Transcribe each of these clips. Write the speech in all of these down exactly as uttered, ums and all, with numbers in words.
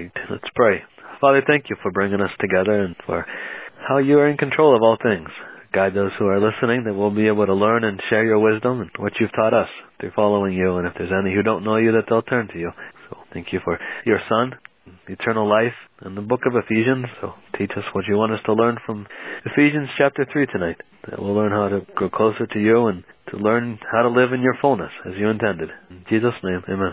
right, let's pray. Father, thank you for bringing us together and for how you are in control of all things. Guide those who are listening that we'll be able to learn and share your wisdom and what you've taught us through following you. And if there's any who don't know you, that they'll turn to you. So thank you for your Son, eternal life, and the book of Ephesians. So teach us what you want us to learn from Ephesians chapter three tonight. That we'll learn how to grow closer to you and to learn how to live in your fullness as you intended. In Jesus' name, amen.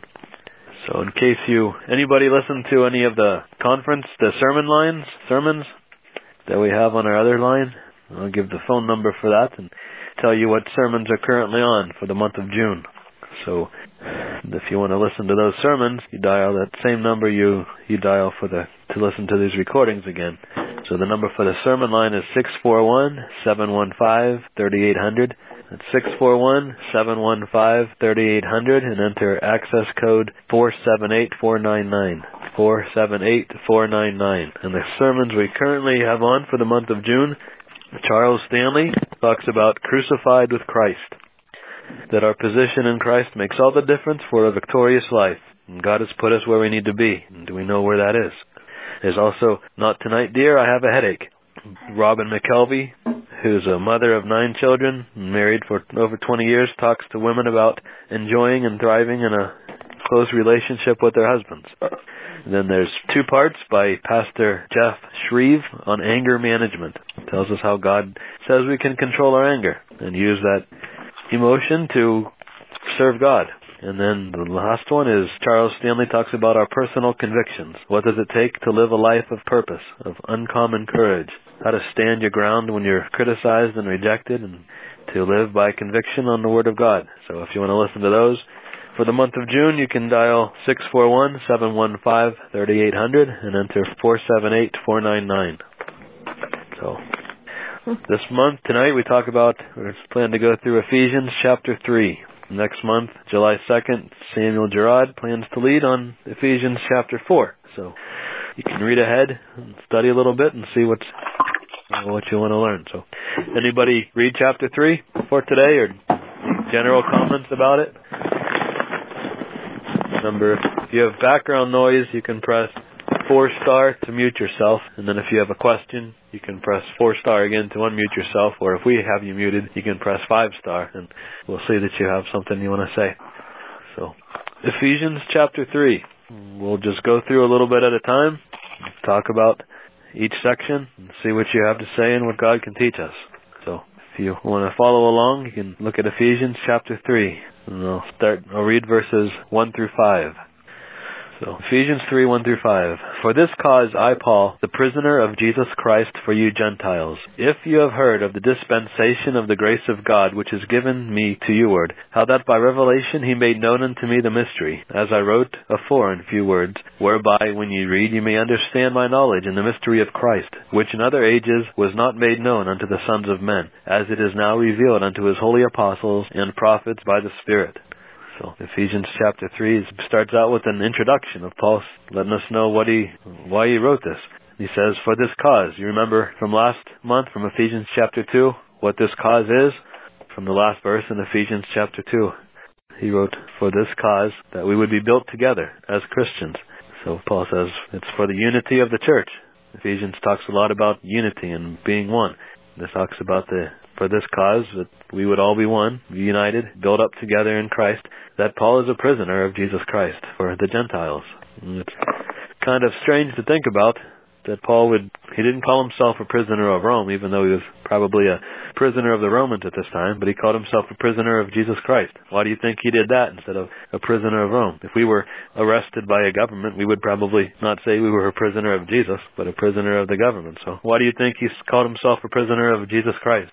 So in case you, anybody listen to any of the conference, the sermon lines, sermons that we have on our other line, I'll give the phone number for that and tell you what sermons are currently on for the month of June. So if you want to listen to those sermons, you dial that same number you, you dial for the, to listen to these recordings again. So the number for the sermon line is six four one, seven one five, three eight zero zero. That's six four one, seven one five, three eight zero zero and enter access code four seven eight four nine nine. four seven eight four nine nine. And the sermons we currently have on for the month of June, Charles Stanley talks about crucified with Christ. That our position in Christ makes all the difference for a victorious life. And God has put us where we need to be. And do we know where that is? There's also Not Tonight, Dear, I Have a Headache. Robin McKelvey, who's a mother of nine children, married for over twenty years, talks to women about enjoying and thriving in a close relationship with their husbands. And then there's two parts by Pastor Jeff Shreve on anger management. It tells us how God says we can control our anger and use that emotion to serve God. And then the last one is Charles Stanley talks about our personal convictions. What does it take to live a life of purpose, of uncommon courage? How to stand your ground when you're criticized and rejected, and to live by conviction on the Word of God. So if you want to listen to those, for the month of June, you can dial six four one, seven one five, three eight zero zero and enter four seven eight four nine nine. So this month, tonight, we talk about, we're planning to go through Ephesians chapter three. Next month, July second, Samuel Gerard plans to lead on Ephesians chapter four. So you can read ahead and study a little bit and see what's, what you want to learn. So anybody read chapter three for today or general comments about it? Remember, if you have background noise, you can press four star to mute yourself. And then if you have a question, you can press four star again to unmute yourself. Or if we have you muted, you can press five star and we'll see that you have something you want to say. So, Ephesians chapter three. We'll just go through a little bit at a time, talk about each section, and see what you have to say and what God can teach us. So, if you want to follow along, you can look at Ephesians chapter three. And I'll start, I'll read verses one through five. So, Ephesians three, one through five. For this cause I, Paul, the prisoner of Jesus Christ for you Gentiles, if you have heard of the dispensation of the grace of God which is given me to youward, how that by revelation he made known unto me the mystery, as I wrote afore in few words, whereby when you read you may understand my knowledge in the mystery of Christ, which in other ages was not made known unto the sons of men, as it is now revealed unto his holy apostles and prophets by the Spirit. So Ephesians chapter three starts out with an introduction of Paul letting us know what he, why he wrote this. He says, for this cause. You remember from last month, from Ephesians chapter two, what this cause is? From the last verse in Ephesians chapter two. He wrote, for this cause, that we would be built together as Christians. So Paul says, it's for the unity of the church. Ephesians talks a lot about unity and being one. This talks about the for this cause, that we would all be one, united, built up together in Christ, that Paul is a prisoner of Jesus Christ for the Gentiles. And it's kind of strange to think about that Paul would, he didn't call himself a prisoner of Rome, even though he was probably a prisoner of the Romans at this time, but he called himself a prisoner of Jesus Christ. Why do you think he did that instead of a prisoner of Rome? If we were arrested by a government, we would probably not say we were a prisoner of Jesus, but a prisoner of the government. So why do you think he called himself a prisoner of Jesus Christ?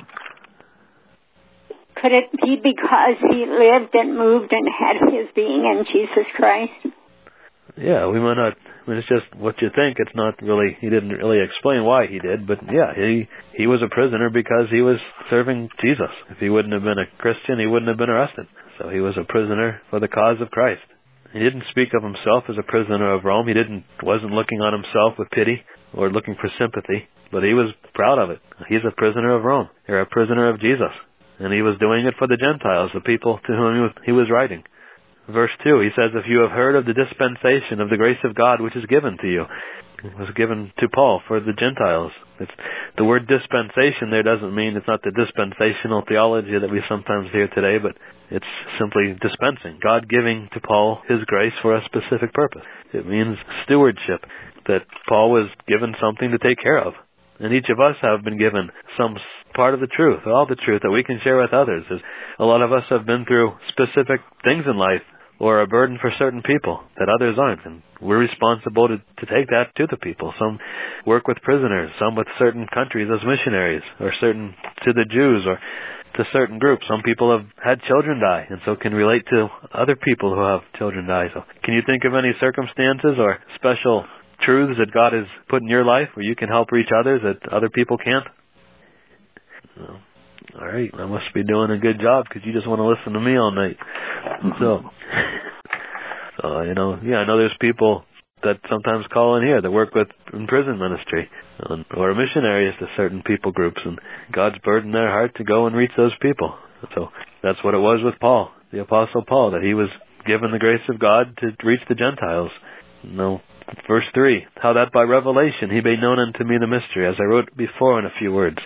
Could it be because he lived and moved and had his being in Jesus Christ? Yeah, we might not, I mean, it's just what you think. It's not really, he didn't really explain why he did, but yeah, he, he was a prisoner because he was serving Jesus. If he wouldn't have been a Christian, he wouldn't have been arrested. So he was a prisoner for the cause of Christ. He didn't speak of himself as a prisoner of Rome. He didn't, wasn't looking on himself with pity or looking for sympathy, but he was proud of it. He's a prisoner of Rome. You're a prisoner of Jesus. And he was doing it for the Gentiles, the people to whom he was, he was writing. verse two, he says, if you have heard of the dispensation of the grace of God which is given to you. It was given to Paul for the Gentiles. It's, the word dispensation there doesn't mean it's not the dispensational theology that we sometimes hear today, but it's simply dispensing. God giving to Paul his grace for a specific purpose. It means stewardship, that Paul was given something to take care of. And each of us have been given some part of the truth, all the truth that we can share with others. A lot of us have been through specific things in life, or a burden for certain people that others aren't. And we're responsible to, to take that to the people. Some work with prisoners, some with certain countries as missionaries, or certain to the Jews, or to certain groups. Some people have had children die, and so can relate to other people who have children die. So can you think of any circumstances or special truths that God has put in your life where you can help reach others that other people can't? Well, all right, I must be doing a good job because you just want to listen to me all night. So, so, you know, yeah, I know there's people that sometimes call in here that work with in prison ministry, or missionaries to certain people groups, and God's burdened their heart to go and reach those people. So that's what it was with Paul, the Apostle Paul, that he was given the grace of God to reach the Gentiles. No. Verse three, how that by revelation he made known unto me the mystery, as I wrote before in a few words.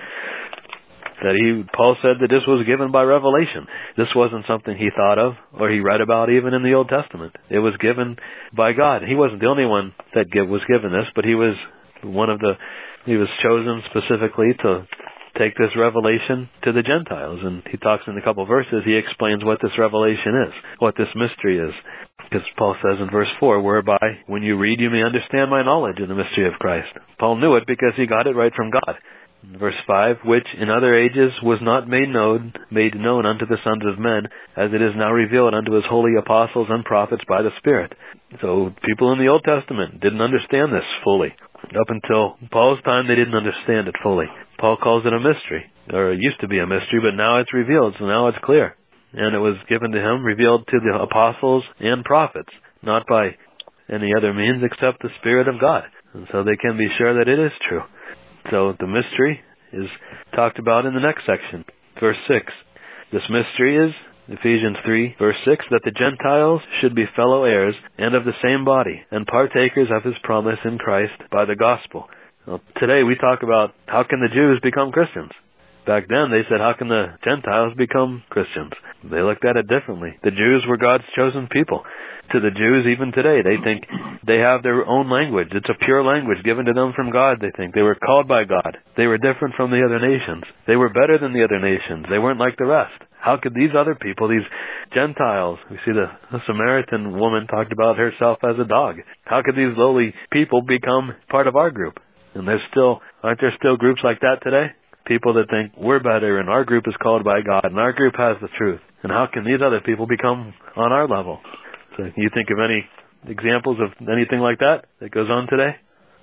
That he, Paul said that this was given by revelation. This wasn't something he thought of or he read about even in the Old Testament. It was given by God. He wasn't the only one that give, was given this, but he was one of the, he was chosen specifically to take this revelation to the Gentiles. And he talks in a couple of verses, he explains what this revelation is, what this mystery is. Because Paul says in verse four, whereby when you read you may understand my knowledge in the mystery of Christ. Paul knew it because he got it right from God. Verse five, which in other ages was not made known, made known unto the sons of men, as it is now revealed unto his holy apostles and prophets by the Spirit. So people in the Old Testament didn't understand this fully. Up until Paul's time, they didn't understand it fully. Paul calls it a mystery, or it used to be a mystery, but now it's revealed, so now it's clear. And it was given to him, revealed to the apostles and prophets, not by any other means except the Spirit of God. And so they can be sure that it is true. So the mystery is talked about in the next section, verse six. This mystery is, Ephesians three, verse six, that the Gentiles should be fellow heirs and of the same body, and partakers of his promise in Christ by the gospel. Well, today we talk about how can the Jews become Christians. Back then they said, how can the Gentiles become Christians? They looked at it differently. The Jews were God's chosen people. To the Jews, even today, they think they have their own language. It's a pure language given to them from God, they think. They were called by God. They were different from the other nations. They were better than the other nations. They weren't like the rest. How could these other people, these Gentiles, we see the, the Samaritan woman talked about herself as a dog. How could these lowly people become part of our group? And there's still, aren't there still groups like that today? People that think we're better and our group is called by God and our group has the truth. And how can these other people become on our level? So can you think of any examples of anything like that that goes on today?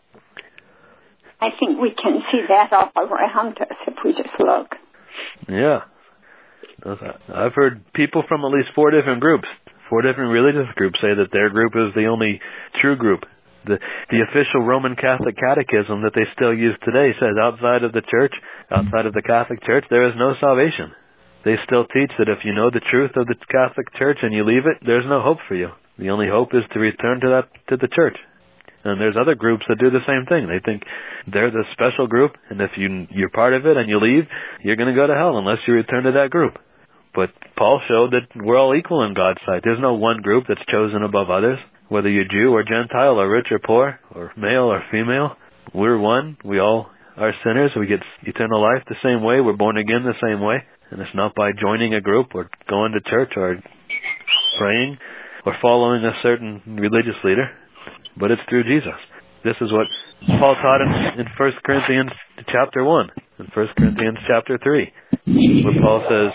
I think we can see that all around us if we just look. Yeah. I've heard people from at least four different groups, four different religious groups say that their group is the only true group. The, the official Roman Catholic Catechism that they still use today says outside of the church, outside of the Catholic Church, there is no salvation. They still teach that if you know the truth of the Catholic Church and you leave it, there's no hope for you. The only hope is to return to that to the church. And there's other groups that do the same thing. They think they're the special group, and if you, you're part of it and you leave, you're going to go to hell unless you return to that group. But Paul showed that we're all equal in God's sight. There's no one group that's chosen above others. Whether you're Jew or Gentile or rich or poor or male or female, we're one. We all are sinners. We get eternal life the same way. We're born again the same way. And it's not by joining a group or going to church or praying or following a certain religious leader, but it's through Jesus. This is what Paul taught in, in First Corinthians chapter one, in First Corinthians chapter three, where Paul says,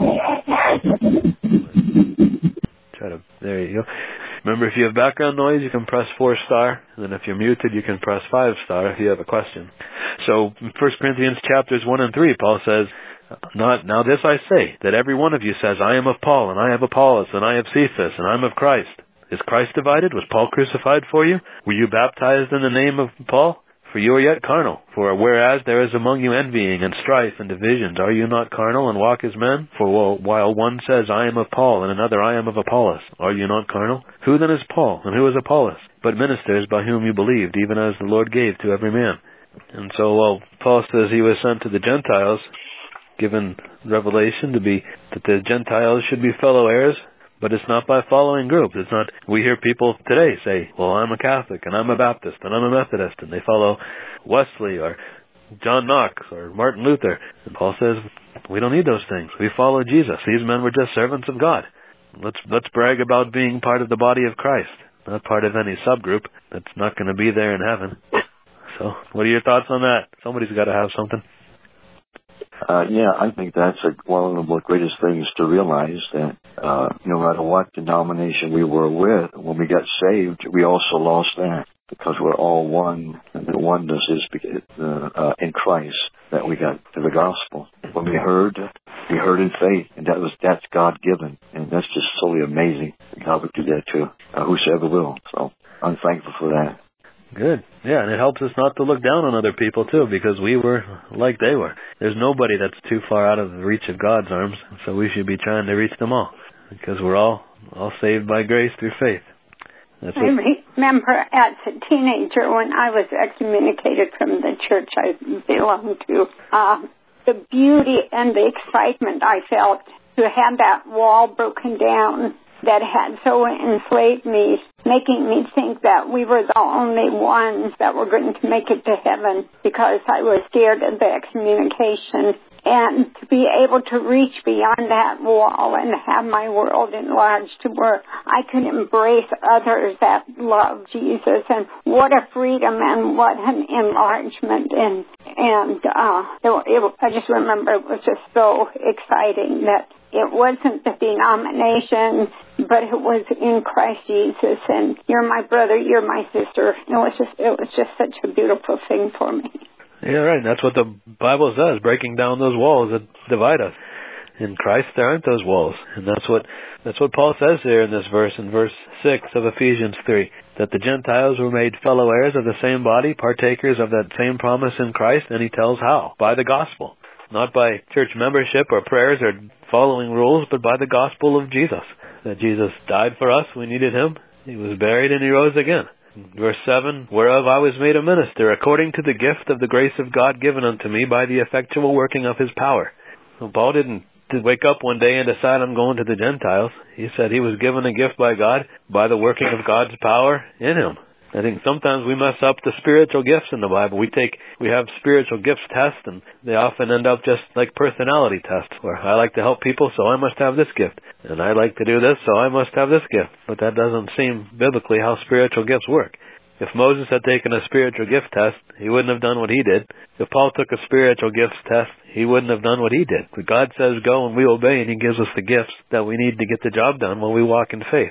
try to, there you go. Remember, if you have background noise, you can press four star, and then if you're muted, you can press five star if you have a question. So, in First Corinthians chapters one and three, Paul says, Not, now this I say, that every one of you says, I am of Paul, and I have Apollos, and I have Cephas, and I am of Christ. Is Christ divided? Was Paul crucified for you? Were you baptized in the name of Paul? For you are yet carnal. For whereas there is among you envying and strife and divisions, are you not carnal and walk as men? For while one says, I am of Paul, and another, I am of Apollos, are you not carnal? Who then is Paul, and who is Apollos? But ministers by whom you believed, even as the Lord gave to every man. And so while Paul says he was sent to the Gentiles, given revelation to be that the Gentiles should be fellow heirs, but it's not by following groups. It's not, we hear people today say, well, I'm a Catholic, and I'm a Baptist, and I'm a Methodist, and they follow Wesley, or John Knox, or Martin Luther. And Paul says, we don't need those things. We follow Jesus. These men were just servants of God. Let's, let's brag about being part of the body of Christ, not part of any subgroup that's not going to be there in heaven. So, what are your thoughts on that? Somebody's got to have something. Uh, yeah, I think that's a, one of the greatest things to realize, that uh, no matter what denomination we were with, when we got saved, we also lost that, because we're all one, and the oneness is uh, uh, in Christ that we got to the gospel. When we heard, we heard in faith, and that was that's God-given, and that's just totally amazing. God would do that to uh, whosoever will, so I'm thankful for that. Good. Yeah, and it helps us not to look down on other people, too, because we were like they were. There's nobody that's too far out of the reach of God's arms, so we should be trying to reach them all, because we're all all saved by grace through faith. That's I remember as a teenager when I was excommunicated from the church I belonged to, uh, the beauty and the excitement I felt to have that wall broken down that had so enslaved me, making me think that we were the only ones that were going to make it to heaven, because I was scared of the excommunication. And to be able to reach beyond that wall and have my world enlarged to where I could embrace others that love Jesus, and what a freedom and what an enlargement. And, and uh, it, it, I just remember it was just so exciting that it wasn't the denomination, but it was in Christ Jesus, and you're my brother, you're my sister. It was just, it was just such a beautiful thing for me. Yeah, right. That's what the Bible says, breaking down those walls that divide us. In Christ, there aren't those walls. And that's what that's what Paul says here in this verse, in verse six of Ephesians three, that the Gentiles were made fellow heirs of the same body, partakers of that same promise in Christ, and he tells how. By the gospel. Not by church membership or prayers or following rules, but by the gospel of Jesus. That Jesus died for us, we needed him. He was buried and he rose again. Verse seven, whereof I was made a minister, according to the gift of the grace of God given unto me by the effectual working of his power. So Paul didn't wake up one day and decide I'm going to the Gentiles. He said he was given a gift by God by the working of God's power in him. I think sometimes we mess up the spiritual gifts in the Bible. We take, we have spiritual gifts tests, and they often end up just like personality tests, where I like to help people, so I must have this gift. And I like to do this, so I must have this gift. But that doesn't seem biblically how spiritual gifts work. If Moses had taken a spiritual gift test, he wouldn't have done what he did. If Paul took a spiritual gifts test, he wouldn't have done what he did. But God says go and we obey, and he gives us the gifts that we need to get the job done when we walk in faith.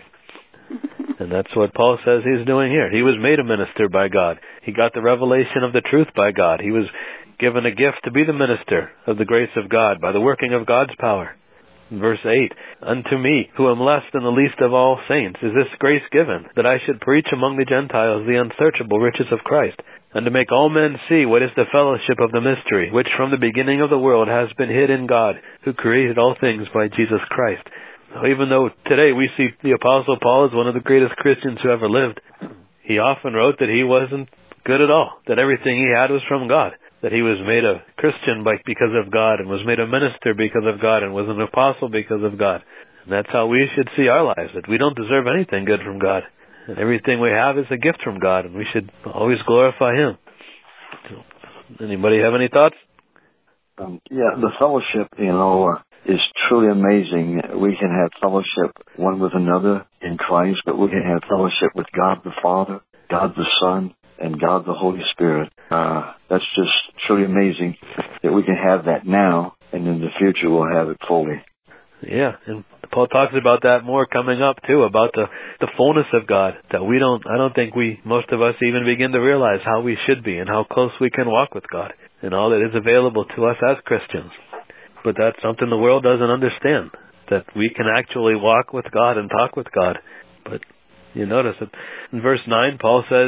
And that's what Paul says he's doing here. He was made a minister by God. He got the revelation of the truth by God. He was given a gift to be the minister of the grace of God by the working of God's power. In verse eight, unto me, who am less than the least of all saints, is this grace given, that I should preach among the Gentiles the unsearchable riches of Christ, and to make all men see what is the fellowship of the mystery, which from the beginning of the world has been hid in God, who created all things by Jesus Christ. Even though today we see the Apostle Paul as one of the greatest Christians who ever lived, he often wrote that he wasn't good at all, that everything he had was from God, that he was made a Christian by, because of God, and was made a minister because of God, and was an apostle because of God. And that's how we should see our lives, that we don't deserve anything good from God. And everything we have is a gift from God, and we should always glorify him. So, anybody have any thoughts? Um, yeah, the fellowship, you know, uh, is truly amazing. We can have fellowship one with another in Christ, but we can have fellowship with God the Father, God the Son, and God the Holy Spirit. Uh, that's just truly amazing that we can have that now, and in the future we'll have it fully. Yeah, and Paul talks about that more coming up too, about the, the fullness of God, that we don't, I don't think we, most of us even begin to realize how we should be and how close we can walk with God and all that is available to us as Christians. But that's something the world doesn't understand, that we can actually walk with God and talk with God. But you notice that in verse nine, Paul says,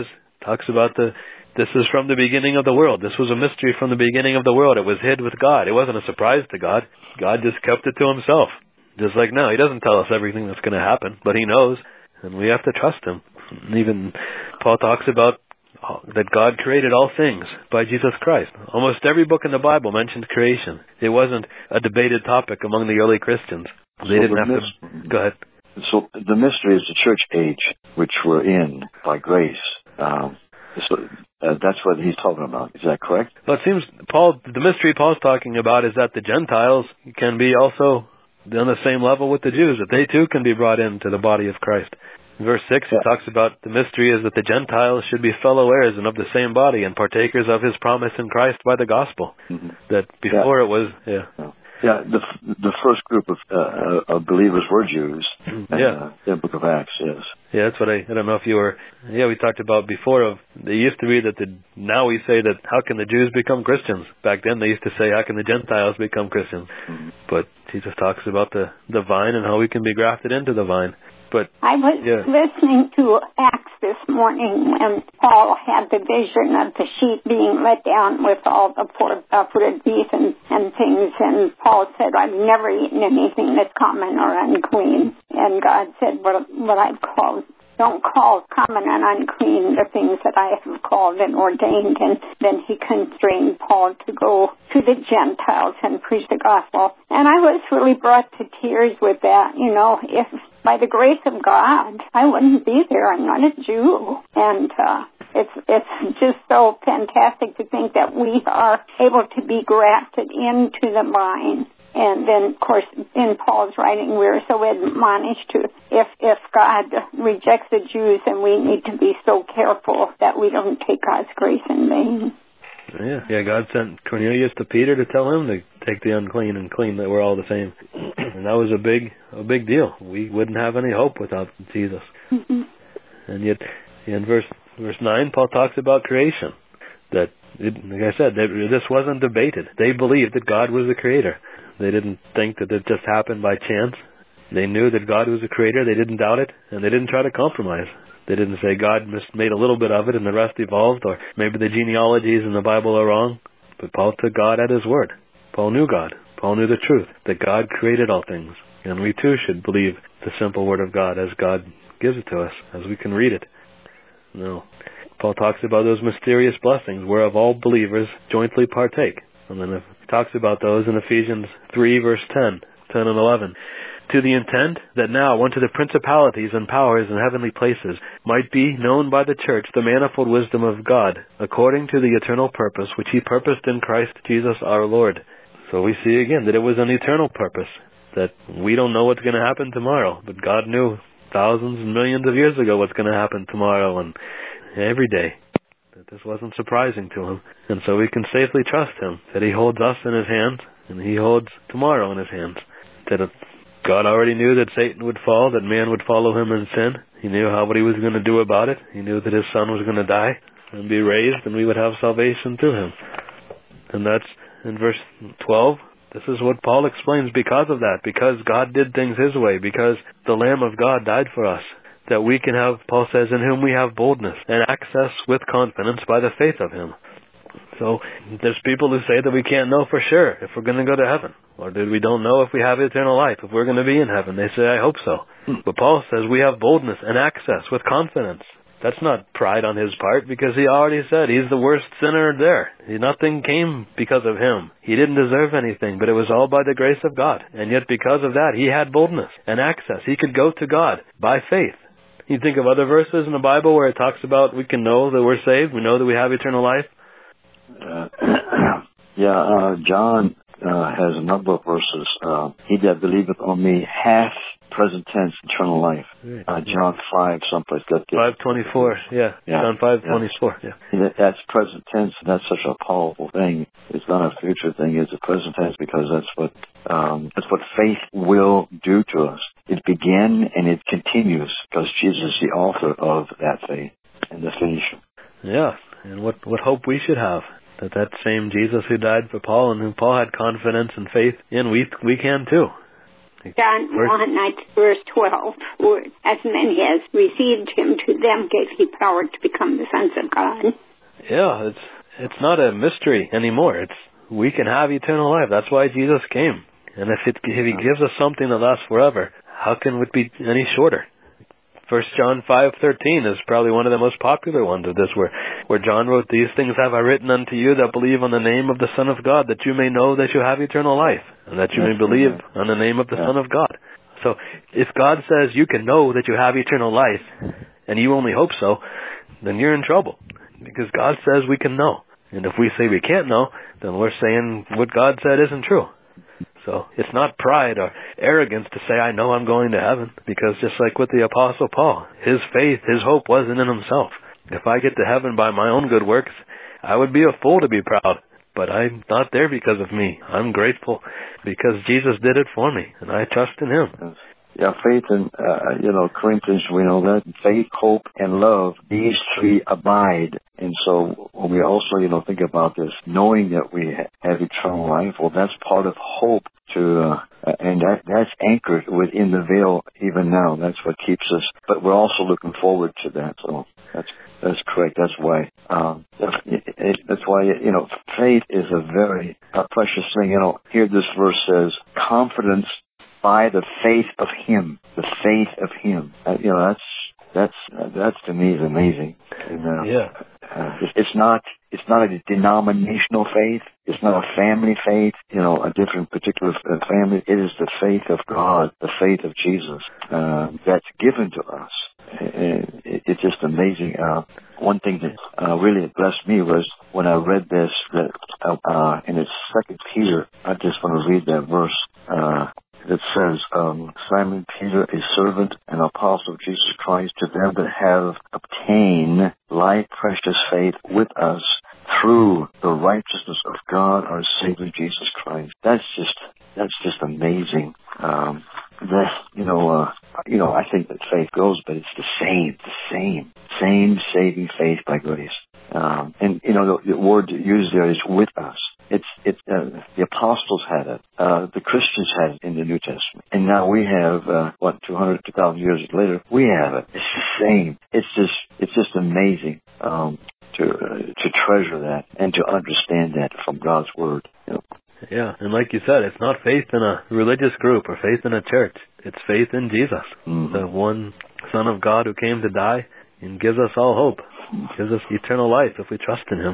talks about the, this is from the beginning of the world. This was a mystery from the beginning of the world. It was hid with God. It wasn't a surprise to God. God just kept it to himself. Just like now, he doesn't tell us everything that's going to happen, but he knows, and we have to trust him. And even Paul talks about that God created all things by Jesus Christ. Almost every book in the Bible mentioned creation. It wasn't a debated topic among the early Christians. They so didn't the have mis- to... Go ahead. So the mystery is the church age, which we're in by grace. Um, so uh, that's what he's talking about. Is that correct? Well, it seems Paul, the mystery Paul's talking about is that the Gentiles can be also on the same level with the Jews, that they too can be brought into the body of Christ. In verse six, yeah. He talks about the mystery is that the Gentiles should be fellow heirs and of the same body and partakers of his promise in Christ by the gospel. Mm-hmm. That before yeah. it was, yeah. yeah. Yeah, the the first group of uh, of believers were Jews. And, yeah, uh, in the Book of Acts, yes. Yeah, that's what I. I don't know if you were. Yeah, we talked about before. Of they used to be that the now we say that how can the Jews become Christians? Back then they used to say how can the Gentiles become Christians? Mm-hmm. But Jesus talks about the the vine and how we can be grafted into the vine. But I was yeah. listening to Acts this morning when Paul had the vision of the sheep being let down with all the pork, uh, footed beef and, and things, and Paul said, I've never eaten anything that's common or unclean. And God said, what, what I've called, don't call common and unclean the things that I have called and ordained. And then he constrained Paul to go to the Gentiles and preach the gospel. And I was really brought to tears with that. You know, if by the grace of God, I wouldn't be there. I'm not a Jew. And uh, it's it's just so fantastic to think that we are able to be grafted into the vine. And then, of course, in Paul's writing, we're so admonished to, if if God rejects the Jews, then we need to be so careful that we don't take God's grace in vain. Yeah, yeah. God sent Cornelius to Peter to tell him to take the unclean and clean, that we're all the same. And that was a big, a big deal. We wouldn't have any hope without Jesus. Mm-hmm. And yet, in verse verse nine, Paul talks about creation. That, it, like I said, they, this wasn't debated. They believed that God was the creator. They didn't think that it just happened by chance. They knew that God was the creator. They didn't doubt it, and they didn't try to compromise. They didn't say God just made a little bit of it and the rest evolved, or maybe the genealogies in the Bible are wrong. But Paul took God at his word. Paul knew God. Paul knew the truth, that God created all things. And we too should believe the simple word of God as God gives it to us, as we can read it. No. Paul talks about those mysterious blessings whereof all believers jointly partake. And then he talks about those in Ephesians three, verse ten, ten and eleven. To the intent that now unto the principalities and powers in heavenly places might be known by the church the manifold wisdom of God, according to the eternal purpose which he purposed in Christ Jesus our Lord. So we see again that it was an eternal purpose, that we don't know what's going to happen tomorrow, but God knew thousands and millions of years ago what's going to happen tomorrow and every day. That this wasn't surprising to him. And so we can safely trust him, that he holds us in his hands, and he holds tomorrow in his hands. That if God already knew that Satan would fall, that man would follow him in sin. He knew how what he was going to do about it. He knew that his son was going to die and be raised, and we would have salvation through him. And that's in verse twelve. This is what Paul explains because of that, because God did things his way, because the Lamb of God died for us, that we can have, Paul says, in whom we have boldness and access with confidence by the faith of him. So there's people who say that we can't know for sure if we're going to go to heaven, or that we don't know if we have eternal life, if we're going to be in heaven. They say, I hope so. But Paul says we have boldness and access with confidence. That's not pride on his part, because he already said he's the worst sinner there. Nothing came because of him. He didn't deserve anything, but it was all by the grace of God. And yet because of that, he had boldness and access. He could go to God by faith. You think of other verses in the Bible where it talks about we can know that we're saved, we know that we have eternal life? Uh, yeah, uh, John uh, has a number of verses. Uh, he that believeth on me hath present tense eternal life. Uh, John five, someplace. That five twenty-four, yeah. yeah. John five twenty-four, yeah. yeah. That's present tense, and that's such a powerful thing. It's not a future thing, it's a present tense, because that's what um, that's what faith will do to us. It began and it continues, because Jesus is the author of that faith and the finisher. Yeah, and what, what hope we should have. That that same Jesus who died for Paul and whom Paul had confidence and faith in, we we can too. John one, that's verse twelve. For as many as received him, to them gave he power to become the sons of God. Yeah, it's it's not a mystery anymore. It's we can have eternal life. That's why Jesus came. And if it if he gives us something that lasts forever, how can it be any shorter? First John five thirteen is probably one of the most popular ones of this, where where John wrote, "These things have I written unto you that believe on the name of the Son of God, that you may know that you have eternal life, and that you may believe on the name of the Son of God." So if God says you can know that you have eternal life, and you only hope so, then you're in trouble, because God says we can know. And if we say we can't know, then we're saying what God said isn't true. So it's not pride or arrogance to say, I know I'm going to heaven, because just like with the Apostle Paul, his faith, his hope wasn't in himself. If I get to heaven by my own good works, I would be a fool to be proud. But I'm not there because of me. I'm grateful because Jesus did it for me, and I trust in him. Yeah, faith and, uh, you know, Corinthians, we know that. Faith, hope, and love, these three abide. And so when we also, you know, think about this, knowing that we have eternal life, well, that's part of hope to, uh, and that, that's anchored within the veil even now. That's what keeps us. But we're also looking forward to that. So that's, that's correct. That's why, um, it, it, that's why, you know, faith is a very uh, precious thing. You know, here this verse says, confidence by the faith of Him, the faith of Him. Uh, you know, that's that's uh, that's to me is amazing. And, uh, yeah, uh, it's, it's not it's not a denominational faith. It's not a family faith. You know, a different particular family. It is the faith of God, the faith of Jesus, uh, that's given to us. And it, it's just amazing. Uh, one thing that uh, really blessed me was when I read this that uh, uh, in its Second Peter. I just want to read that verse. Uh, It says, um, Simon Peter, a servant and apostle of Jesus Christ, to them that have obtained like precious faith with us through the righteousness of God, our Savior Jesus Christ. That's just, that's just amazing. Um, that, you know, uh, you know, I think that faith goes, but it's the same, the same, same saving faith by grace. Um, and, you know, the, the word used there is with us. It's, it's, uh, the apostles had it. Uh, the Christians had it in the New Testament. And now we have, uh, what, two hundred, two thousand years later, we have it. It's the same. It's just, it's just amazing, um, to, uh, to treasure that and to understand that from God's Word. You know. Yeah, and like you said, it's not faith in a religious group or faith in a church. It's faith in Jesus, mm-hmm. the one Son of God who came to die and gives us all hope, gives us eternal life if we trust in Him.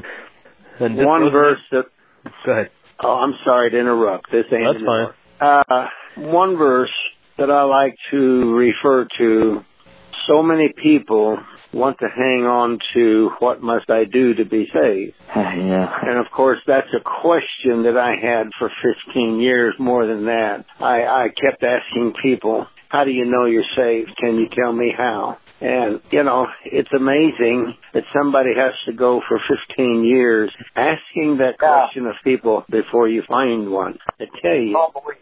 And one verse that... Go ahead. Oh, I'm sorry to interrupt. This ain't That's fine. Uh, one verse that I like to refer to, so many people want to hang on to what must I do to be saved. Yeah. And of course that's a question that I had for fifteen years, more than that. I, I kept asking people, how do you know you're saved? Can you tell me how? And, you know, it's amazing that somebody has to go for fifteen years asking that question of people before you find one to tell you.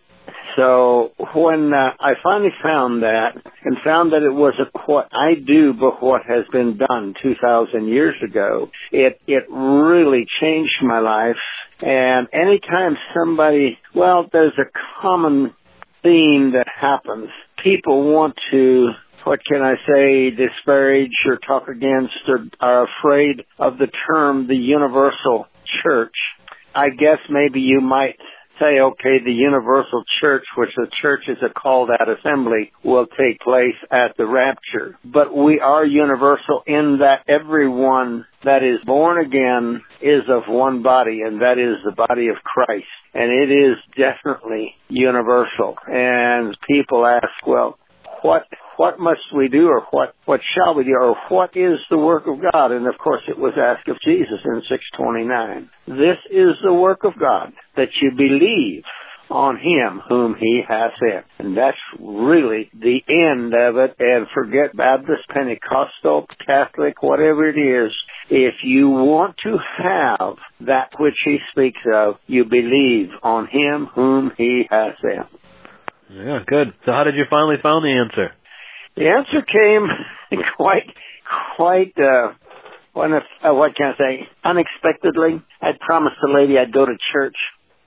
So when uh, I finally found that and found that it was a what I do but what has been done two thousand years ago, it it really changed my life. And anytime somebody, well, there's a common theme that happens. People want to, what can I say, disparage or talk against or are afraid of the term the universal church. I guess maybe you might say, okay, the universal church, which the church is a called out assembly, will take place at the rapture. But we are universal in that everyone that is born again is of one body, and that is the body of Christ. And it is definitely universal. And people ask, well, what what must we do, or what, what shall we do, or what is the work of God? And, of course, it was asked of Jesus in six twenty-nine. This is the work of God, that you believe on Him whom He has sent. And that's really the end of it. And forget Baptist, Pentecostal, Catholic, whatever it is. If you want to have that which He speaks of, you believe on Him whom He has sent. Yeah, good. So how did you finally find the answer? The answer came quite, quite, uh, when, uh, what can I say, unexpectedly. I promised the lady I'd go to church,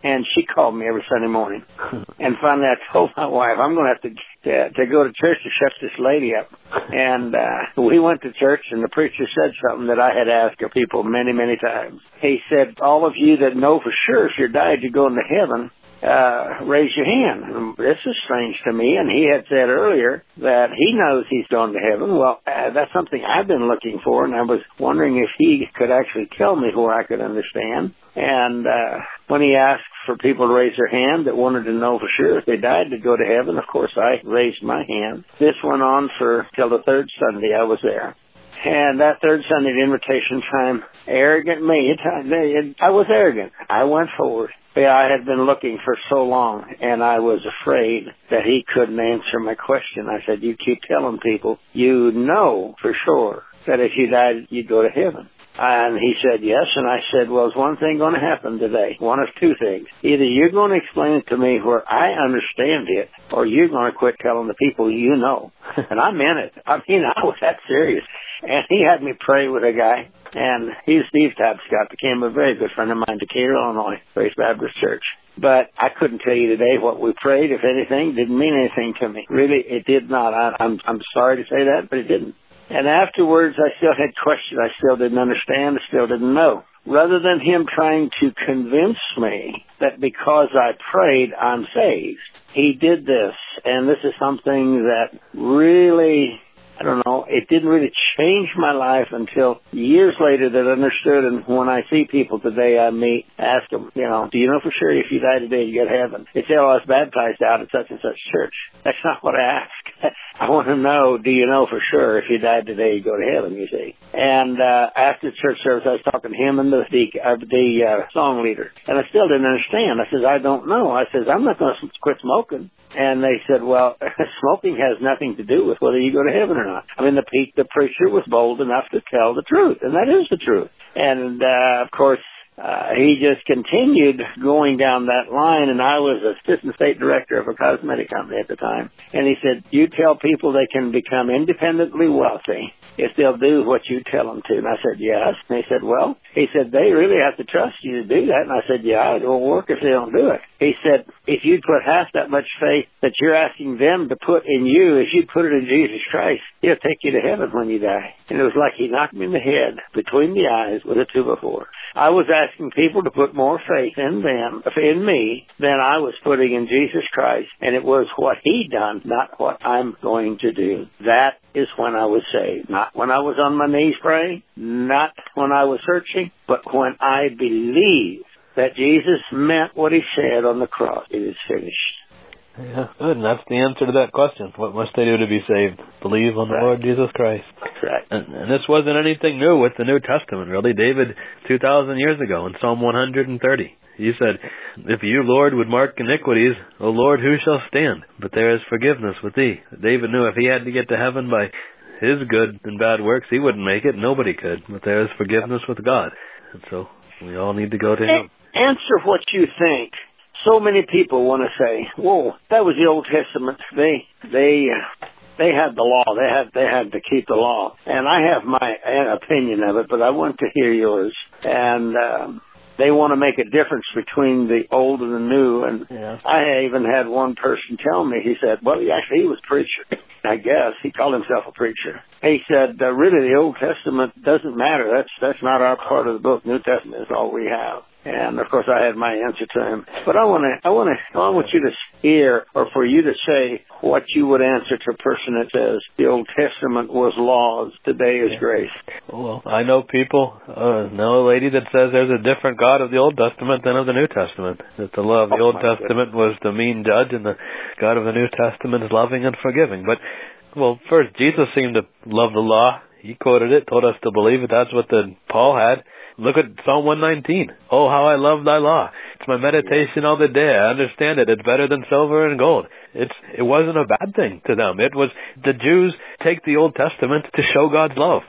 And she called me every Sunday morning. And finally I told my wife, I'm going to have to, to to go to church to shut this lady up. And uh we went to church, and the preacher said something that I had asked of people many, many times. He said, all of you that know for sure if you died, you're going to heaven, uh, raise your hand. And this is strange to me. And he had said earlier that he knows he's going to heaven. Well, uh, that's something I've been looking for, and I was wondering if he could actually tell me where I could understand. And uh when he asked for people to raise their hand that wanted to know for sure if they died to go to heaven, of course I raised my hand. This went on for till the third Sunday I was there. And that third Sunday at invitation time, arrogant me, it, it, I was arrogant. I went forward. But I had been looking for so long, and I was afraid that he couldn't answer my question. I said, you keep telling people you know for sure that if you died, you'd go to heaven. And he said yes, and I said, well, is one thing going to happen today? One of two things. Either you're going to explain it to me where I understand it, or you're going to quit telling the people you know. And I meant it. I mean, I was that serious. And he had me pray with a guy, and he's Steve Tapscott, became a very good friend of mine, Decatur, Illinois, Grace Baptist Church. But I couldn't tell you today what we prayed, if anything, didn't mean anything to me. Really, it did not. I, I'm, I'm sorry to say that, but it didn't. And afterwards, I still had questions. I still didn't understand. I still didn't know. Rather than him trying to convince me that because I prayed, I'm saved, he did this. And this is something that really, I don't know, it didn't really change my life until years later that I understood. And when I see people today I meet, ask them, you know, do you know for sure if you die today you get heaven? They say, oh, I was baptized out at such and such church. That's not what I ask. I want to know, do you know for sure if you died today you go to heaven, you see? And uh after the church service, I was talking to him and the, the, uh, the uh, song leader. And I still didn't understand. I says, I don't know. I says, I'm not going to quit smoking. And they said, well, smoking has nothing to do with whether you go to heaven or not. I mean, the, the preacher was bold enough to tell the truth, and that is the truth. And, uh, of course, uh, he just continued going down that line, and I was assistant state director of a cosmetic company at the time. And he said, you tell people they can become independently wealthy if they'll do what you tell them to. And I said, yes. And he said, well, he said, they really have to trust you to do that. And I said, yeah, it won't work if they don't do it. He said, if you put half that much faith that you're asking them to put in you, if you put it in Jesus Christ, he'll take you to heaven when you die. And it was like he knocked me in the head between the eyes with a two by four. I was asking people to put more faith in them, in me, than I was putting in Jesus Christ. And it was what he done, not what I'm going to do. That is when I was saved. Not when I was on my knees praying, not when I was searching, but when I believed that Jesus meant what he said on the cross. It is finished. Yeah, good. And that's the answer to that question. What must they do to be saved? Believe on the right. Lord Jesus Christ. Right. And, and this wasn't anything new with the New Testament, really. David, two thousand years ago in Psalm one hundred thirty, he said, if you, Lord, would mark iniquities, O Lord, who shall stand? But there is forgiveness with thee. David knew if he had to get to heaven by his good and bad works, he wouldn't make it. Nobody could. But there is forgiveness with God. And so we all need to go to him. Answer what you think. So many people want to say, whoa, that was the Old Testament. They, they, uh, they had the law. They had, they had to keep the law. And I have my opinion of it, but I want to hear yours. And, um, they want to make a difference between the old and the new. And yeah. I even had one person tell me, he said, well, actually, he was a preacher, I guess. He called himself a preacher. He said, uh, really, the Old Testament doesn't matter. That's, that's not our part of the book. New Testament is all we have. And of course, I had my answer to him. But I want to, I want to, I want you to hear, or for you to say what you would answer to a person that says the Old Testament was laws, today is grace. Well, I know people, uh, know a lady that says there's a different God of the Old Testament than of the New Testament. That the law of the oh, Old Testament goodness. was the mean judge, and the God of the New Testament is loving and forgiving. But, well, first, Jesus seemed to love the law. He quoted it, told us to believe it. That's what the Paul had. Look at Psalm one nineteen. Oh, how I love thy law. It's my meditation all the day. I understand it. It's better than silver and gold. It's, it wasn't a bad thing to them. It was, the Jews take the Old Testament to show God's love.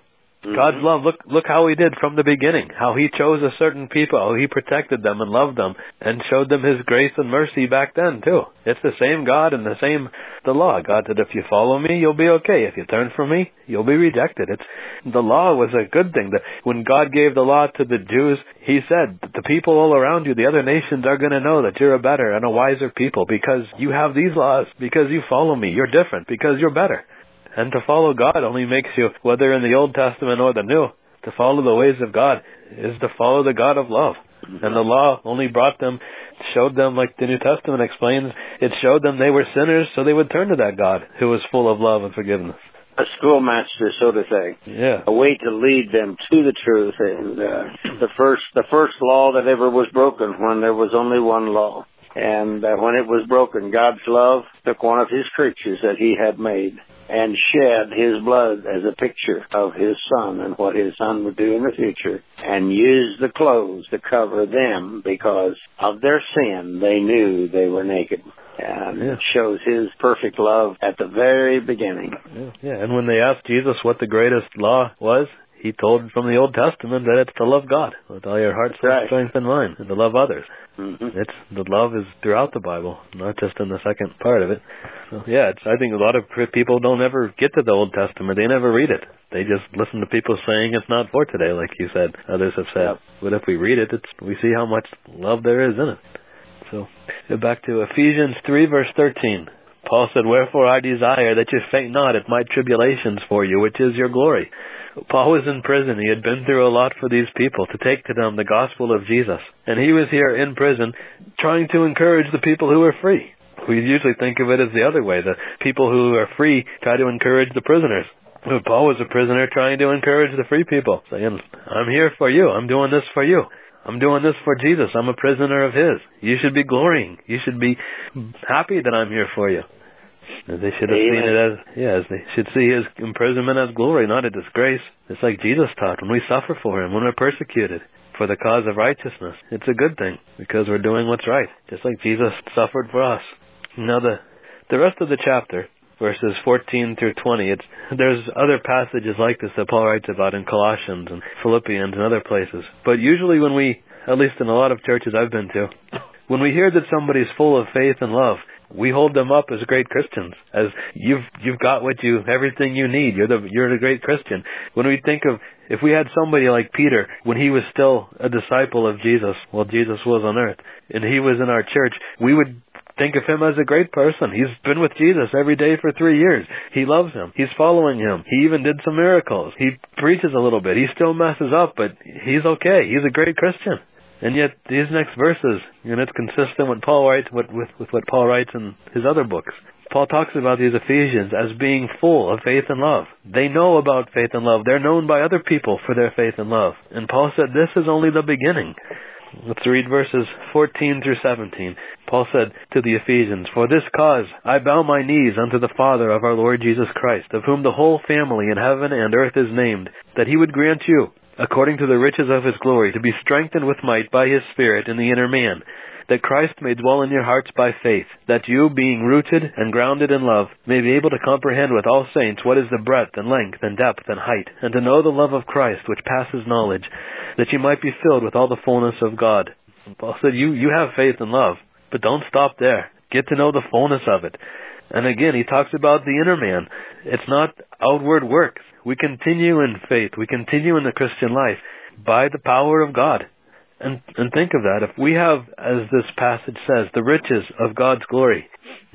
Mm-hmm. God's love, look look how He did from the beginning, how He chose a certain people, how He protected them and loved them and showed them His grace and mercy back then too. It's the same God and the same, the law. God said, if you follow me, you'll be okay. If you turn from me, you'll be rejected. It's, the law was a good thing. The, when God gave the law to the Jews, He said, the people all around you, the other nations are going to know that you're a better and a wiser people because you have these laws, because you follow me. You're different because you're better. And to follow God only makes you, whether in the Old Testament or the New, to follow the ways of God is to follow the God of love. And the law only brought them, showed them, like the New Testament explains, it showed them they were sinners so they would turn to that God who was full of love and forgiveness. A schoolmaster, so to say. Yeah. A way to lead them to the truth. And uh, the first the first law that ever was broken when there was only one law. And uh, when it was broken, God's love took one of His creatures that He had made and shed His blood as a picture of His Son and what His Son would do in the future, and used the clothes to cover them because of their sin. They knew they were naked. And yeah. It shows His perfect love at the very beginning. Yeah. yeah, and when they asked Jesus what the greatest law was, He told from the Old Testament that it's to love God with all your heart, soul, right. strength, and mind, and to love others. Mm-hmm. It's the love is throughout the Bible, not just in the second part of it. So, yeah, it's, I think a lot of people don't ever get to the Old Testament. They never read it. They just listen to people saying it's not for today, like you said. Others have said. Yep. But if we read it, it's, we see how much love there is in it. So back to Ephesians three, verse thirteen. Paul said, wherefore I desire that you faint not at my tribulations for you, which is your glory. Paul was in prison. He had been through a lot for these people to take to them the gospel of Jesus. And he was here in prison trying to encourage the people who were free. We usually think of it as the other way. The people who are free try to encourage the prisoners. But Paul was a prisoner trying to encourage the free people, saying, I'm here for you. I'm doing this for you. I'm doing this for Jesus. I'm a prisoner of His. You should be glorying. You should be happy that I'm here for you. And they should have Amen. seen it as, yes, they should see His imprisonment as glory, not a disgrace. It's like Jesus taught, when we suffer for Him, when we're persecuted for the cause of righteousness. It's a good thing, because we're doing what's right, just like Jesus suffered for us. Now, the the rest of the chapter, verses fourteen through twenty, it's, there's other passages like this that Paul writes about in Colossians and Philippians and other places. But usually when we, at least in a lot of churches I've been to, when we hear that somebody's full of faith and love, we hold them up as great Christians, as you've you've got what you everything you need. You're the you're the great Christian. When we think of, if we had somebody like Peter when he was still a disciple of Jesus, while Jesus was on earth, and he was in our church, we would think of him as a great person. He's been with Jesus every day for three years. He loves Him. He's following Him. He even did some miracles. He preaches a little bit. He still messes up, but he's okay. He's a great Christian. And yet, these next verses, and it's consistent with Paul writes with, with, with what Paul writes in his other books. Paul talks about these Ephesians as being full of faith and love. They know about faith and love. They're known by other people for their faith and love. And Paul said this is only the beginning. Let's read verses fourteen through seventeen. Paul said to the Ephesians, for this cause I bow my knees unto the Father of our Lord Jesus Christ, of whom the whole family in heaven and earth is named, that He would grant you, according to the riches of His glory, to be strengthened with might by His Spirit in the inner man, that Christ may dwell in your hearts by faith, that you, being rooted and grounded in love, may be able to comprehend with all saints what is the breadth and length and depth and height, and to know the love of Christ which passes knowledge, that you might be filled with all the fullness of God. And Paul said, you, you have faith and love, but don't stop there. Get to know the fullness of it. And again, he talks about the inner man. It's not outward works. We continue in faith. We continue in the Christian life by the power of God. And, and think of that. If we have, as this passage says, the riches of God's glory,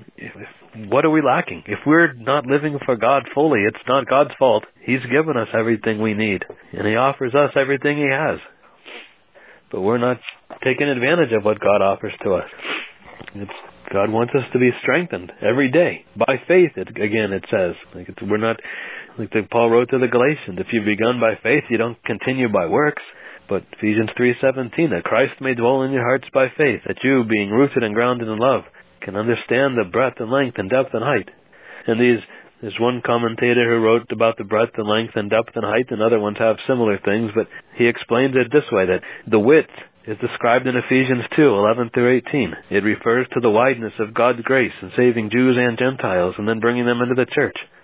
what are we lacking? If we're not living for God fully, it's not God's fault. He's given us everything we need, and He offers us everything He has. But we're not taking advantage of what God offers to us. It's, God wants us to be strengthened every day by faith. It, again, it says, like it's, we're not like the, Paul wrote to the Galatians. If you've begun by faith, you don't continue by works. But Ephesians three seventeen, that Christ may dwell in your hearts by faith, that you, being rooted and grounded in love, can understand the breadth and length and depth and height. And these, there's one commentator who wrote about the breadth and length and depth and height, and other ones have similar things, but he explains it this way, that the width is described in Ephesians two eleven through eighteen. It refers to the wideness of God's grace in saving Jews and Gentiles and then bringing them into the church.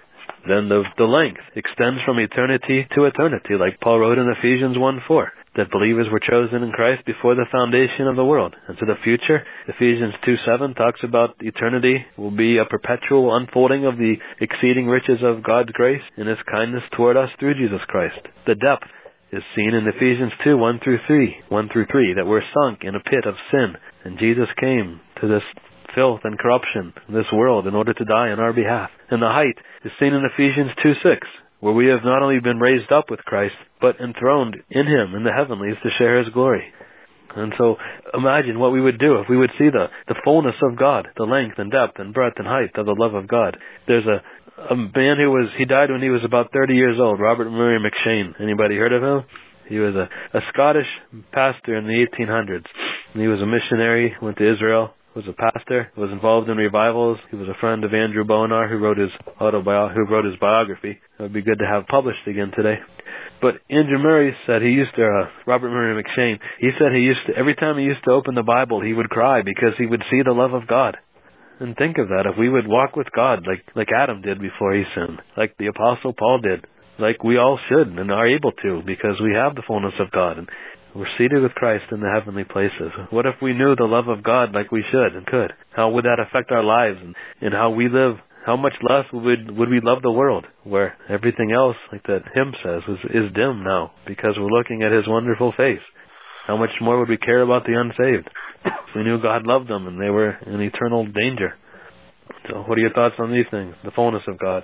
Then the, the length extends from eternity to eternity, like Paul wrote in Ephesians one four, that believers were chosen in Christ before the foundation of the world. And to the future, Ephesians two seven talks about eternity will be a perpetual unfolding of the exceeding riches of God's grace and His kindness toward us through Jesus Christ. The depth is seen in Ephesians two one through three, one through three, that we're sunk in a pit of sin, and Jesus came to this filth and corruption in this world in order to die on our behalf. And the height is seen in Ephesians two six, where we have not only been raised up with Christ, but enthroned in Him in the heavenlies to share His glory. And so imagine what we would do if we would see the, the fullness of God, the length and depth and breadth and height of the love of God. There's a, a man who was, he died when he was about thirty years old, Robert Murray McCheyne. Anybody heard of him? He was a, a Scottish pastor in the eighteen hundreds. And he was a missionary, went to Israel, was a pastor, was involved in revivals. He was a friend of Andrew Bonar, who wrote his autobi- who wrote his biography. It would be good to have published again today. But Andrew Murray said he used to, uh, Robert Murray McCheyne, he said he used to, every time he used to open the Bible, he would cry because he would see the love of God. And think of that, if we would walk with God like, like Adam did before he sinned, like the Apostle Paul did, like we all should and are able to, because we have the fullness of God and we're seated with Christ in the heavenly places. What if we knew the love of God like we should and could? How would that affect our lives and, and how we live? How much less would would we love the world, where everything else, like that hymn says, is, is dim now because we're looking at His wonderful face? How much more would we care about the unsaved if we knew God loved them and they were in eternal danger? So what are your thoughts on these things, the fullness of God?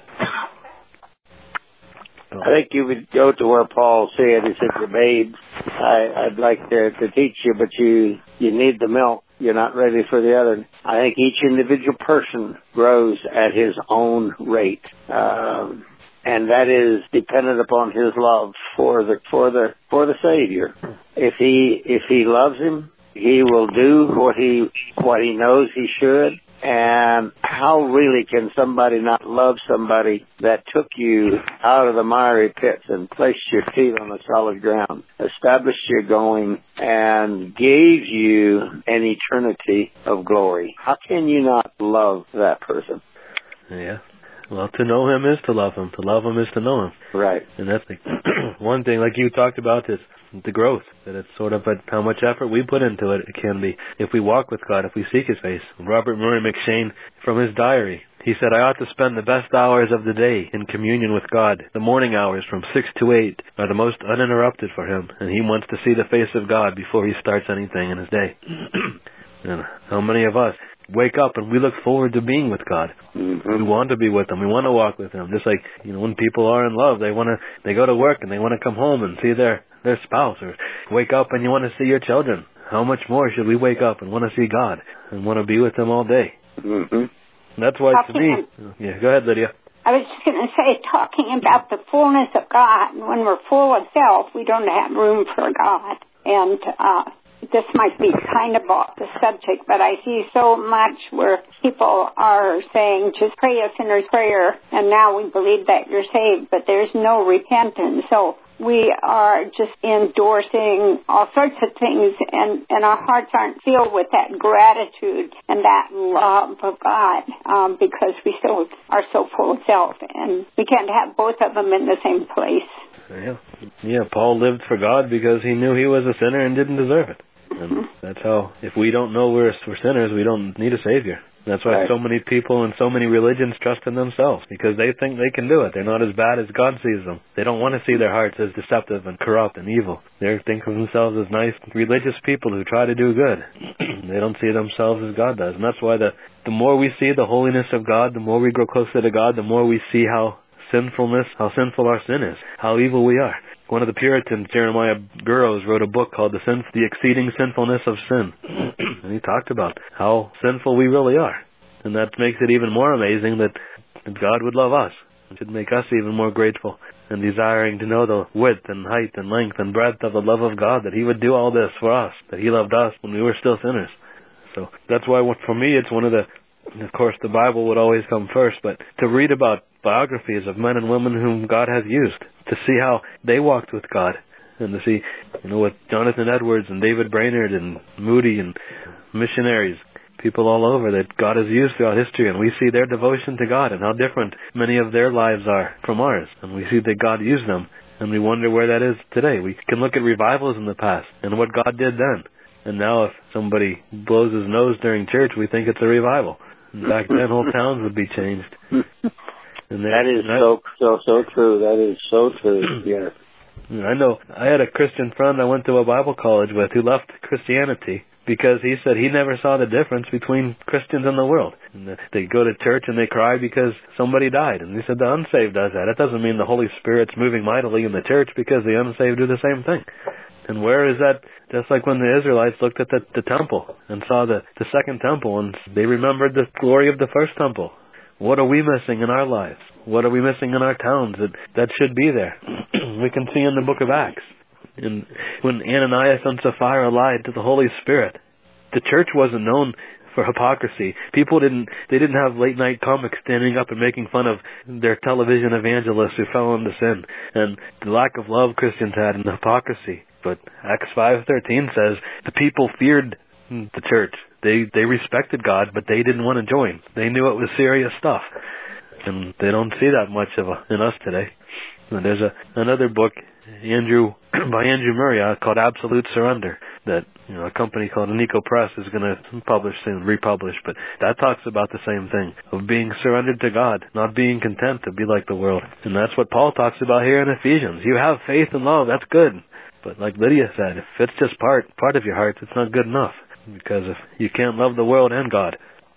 I think you would go to where Paul said, he said, the babes, I, I'd like to, to teach you, but you, you need the milk. You're not ready for the other. I think each individual person grows at his own rate. Um, and that is dependent upon his love for the, for the, for the Savior. If he, if he loves him, he will do what he, what he knows he should. And how really can somebody not love somebody that took you out of the miry pits and placed your feet on the solid ground, established you going, and gave you an eternity of glory? How can you not love that person? Yeah. Well, to know Him is to love Him. To love Him is to know Him. Right. And that's the one thing, like you talked about, is the growth, that it's sort of how much effort we put into it. It can be if we walk with God, if we seek His face. Robert Murray McCheyne, from his diary, he said, I ought to spend the best hours of the day in communion with God. The morning hours from six to eight are the most uninterrupted for him, and he wants to see the face of God before he starts anything in his day. And how many of us wake up and we look forward to being with God? Mm-hmm. We want to be with Him. We want to walk with Him. Just like, you know, when people are in love, they want to, they go to work and they want to come home and see their, their spouse, or wake up and you want to see your children. How much more should we wake up and want to see God and want to be with Him all day? Mm-hmm. That's why talking to me, yeah, go ahead, Lydia. I was just going to say, talking about the fullness of God, when we're full of self, we don't have room for God. And, uh, this might be kind of off the subject, but I see so much where people are saying, just pray a sinner's prayer, and now we believe that you're saved, but there's no repentance. So we are just endorsing all sorts of things, and, and our hearts aren't filled with that gratitude and that love of God, um, because we still are so full of self, and we can't have both of them in the same place. Yeah, yeah. Paul lived for God because he knew he was a sinner and didn't deserve it. And that's how, if we don't know we're, we're sinners, we don't need a Savior. That's why right. so many people and so many religions trust in themselves, because they think they can do it. They're not as bad as God sees them. They don't want to see their hearts as deceptive and corrupt and evil. They think of themselves as nice, religious people who try to do good. They don't see themselves as God does. And that's why the, the more we see the holiness of God, the more we grow closer to God, the more we see how sinfulness, how sinful our sin is, how evil we are. One of the Puritans, Jeremiah Burroughs, wrote a book called The, Sin- the Exceeding Sinfulness of Sin. And he talked about how sinful we really are. And that makes it even more amazing that, that God would love us. It should make us even more grateful and desiring to know the width and height and length and breadth of the love of God, that He would do all this for us, that He loved us when we were still sinners. So that's why, for me, it's one of the, of course, the Bible would always come first, but to read about biographies of men and women whom God has used, to see how they walked with God, and to see, you know, with Jonathan Edwards and David Brainerd and Moody and missionaries, people all over that God has used throughout history, and we see their devotion to God and how different many of their lives are from ours. And we see that God used them, and we wonder where that is today. We can look at revivals in the past and what God did then. And now if somebody blows his nose during church, we think it's a revival. In fact, then whole towns would be changed. And that is so, so, so true. That is so true, yes. I know. I had a Christian friend I went to a Bible college with who left Christianity because he said he never saw the difference between Christians and the world. And they go to church and they cry because somebody died. And he said the unsaved does that. It doesn't mean the Holy Spirit's moving mightily in the church because the unsaved do the same thing. And where is that? Just like when the Israelites looked at the, the temple and saw the, the second temple, and they remembered the glory of the first temple. What are we missing in our lives? What are we missing in our towns that, that should be there? We can see in the book of Acts. And when Ananias and Sapphira lied to the Holy Spirit, the church wasn't known for hypocrisy. People didn't, they didn't have late night comics standing up and making fun of their television evangelists who fell into sin. And the lack of love Christians had and the hypocrisy. But Acts five thirteen says the people feared the church. They they respected God, but they didn't want to join. They knew it was serious stuff. And they don't see that much of a, in us today. And there's a another book, Andrew by Andrew Murray, uh, called Absolute Surrender, that you know a company called Nico Press is going to publish soon, republish. But that talks about the same thing of being surrendered to God, not being content to be like the world. And that's what Paul talks about here in Ephesians. You have faith and love, that's good. But like Lydia said, if it's just part part of your heart, it's not good enough. Because if you can't love the world and God.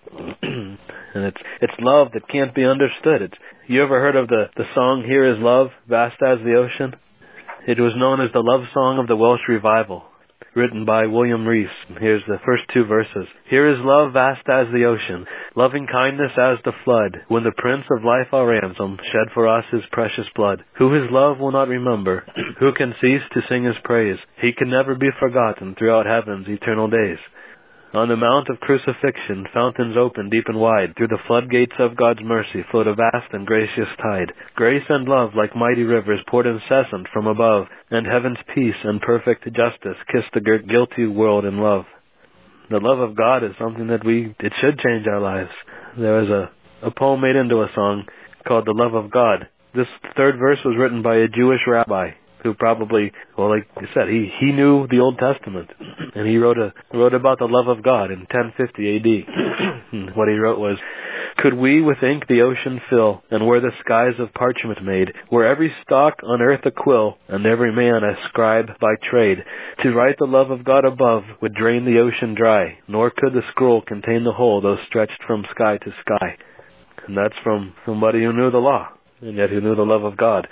And it's it's love that can't be understood. It's you ever heard of the, the song Here Is Love, Vast as the Ocean? It was known as the love song of the Welsh Revival, written by William Rees. Here's the first two verses. Here is love vast as the ocean, loving kindness as the flood, when the Prince of Life our ransom shed for us his precious blood. Who his love will not remember, who can cease to sing his praise? He can never be forgotten throughout heaven's eternal days. On the mount of crucifixion, fountains open deep and wide. Through the floodgates of God's mercy flowed a vast and gracious tide. Grace and love like mighty rivers poured incessant from above, and heaven's peace and perfect justice kissed the guilty world in love. The love of God is something that we, it should change our lives. There was a, a poem made into a song called The Love of God. This third verse was written by a Jewish rabbi who probably, well, like I said, he, he knew the Old Testament, and he wrote a wrote about the love of God in ten fifty A D What he wrote was, could we with ink the ocean fill, and were the skies of parchment made, were every stalk on earth a quill, and every man a scribe by trade, to write the love of God above would drain the ocean dry, nor could the scroll contain the whole, though stretched from sky to sky. And that's from somebody who knew the law, and yet who knew the love of God.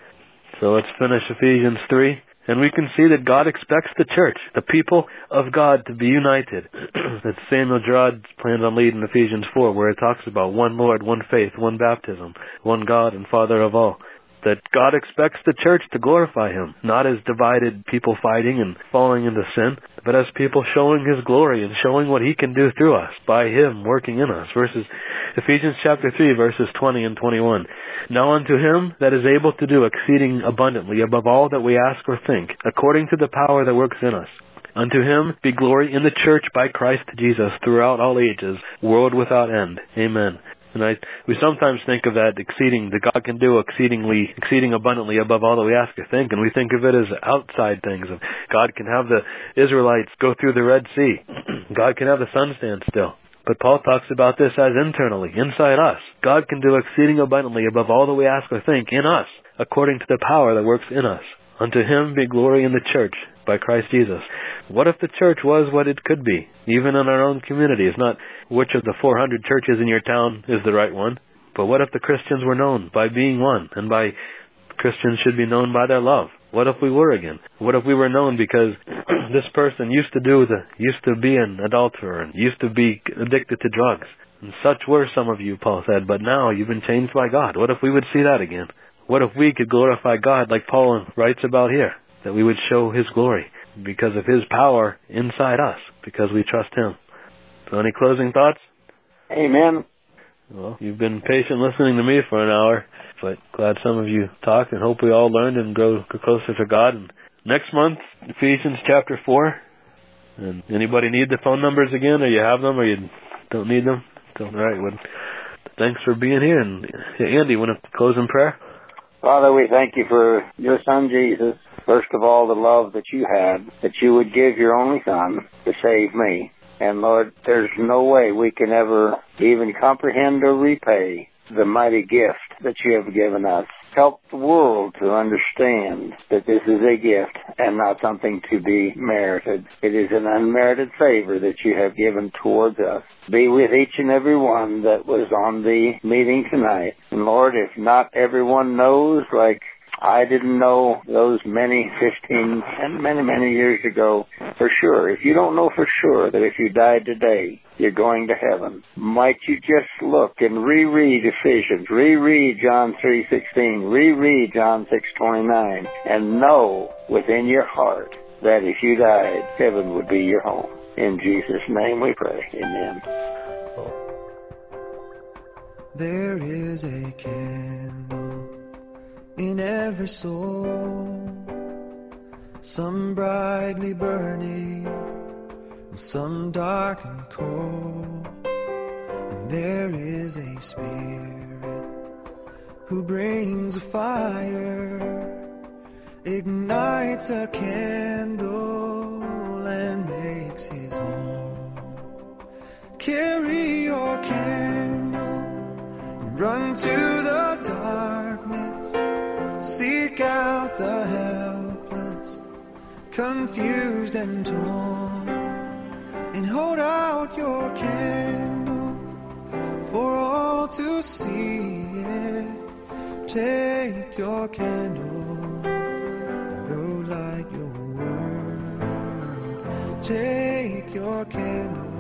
So let's finish Ephesians three, and we can see that God expects the church, the people of God, to be united. That Samuel Gerard plans on leading Ephesians four, where it talks about one Lord, one faith, one baptism, one God and Father of all. That God expects the church to glorify Him, not as divided people fighting and falling into sin, but as people showing His glory and showing what He can do through us by Him working in us. Verses Ephesians chapter three, verses twenty and twenty-one. Now unto Him that is able to do exceeding abundantly above all that we ask or think, according to the power that works in us. Unto Him be glory in the church by Christ Jesus throughout all ages, world without end. Amen. And I, we sometimes think of that exceeding, that God can do exceedingly, exceeding abundantly above all that we ask or think, and we think of it as outside things. Of God can have the Israelites go through the Red Sea. God can have the sun stand still. But Paul talks about this as internally, inside us. God can do exceeding abundantly above all that we ask or think in us, according to the power that works in us. Unto Him be glory in the church by Christ Jesus. What if the church was what it could be, even in our own community? It's not which of the four hundred churches in your town is the right one, but what if the Christians were known by being one, and by Christians should be known by their love? What if we were again? What if we were known because this person used to do the, used to be an adulterer, and used to be addicted to drugs? And such were some of you, Paul said, but now you've been changed by God. What if we would see that again? What if we could glorify God like Paul writes about here? That we would show His glory because of His power inside us, because we trust Him. So any closing thoughts? Amen. Well, you've been patient listening to me for an hour, but glad some of you talked, and hope we all learned and grow closer to God. And next month, Ephesians chapter four, And anybody need the phone numbers again, or you have them, or you don't need them? All right. Well, thanks for being here. And Andy, want to close in prayer? Father, we thank you for your son Jesus. First of all, the love that you had, that you would give your only son to save me. And Lord, there's no way we can ever even comprehend or repay the mighty gift that you have given us. Help the world to understand that this is a gift and not something to be merited. It is an unmerited favor that you have given towards us. Be with each and every one that was on the meeting tonight. And Lord, if not everyone knows, like I didn't know those many fifteen and many, many years ago for sure. If you don't know for sure that if you died today, you're going to heaven, might you just look and reread Ephesians, reread John three sixteen, reread John six twenty-nine, and know within your heart that if you died, heaven would be your home. In Jesus' name we pray. Amen. There is a candle in every soul, some brightly burning, and some dark and cold. And there is a spirit who brings a fire, ignites a candle, and makes his home. Carry your candle and run to the darkness. Seek out the helpless, confused and torn, and hold out your candle for all to see it. Take your candle and go light your world. Take your candle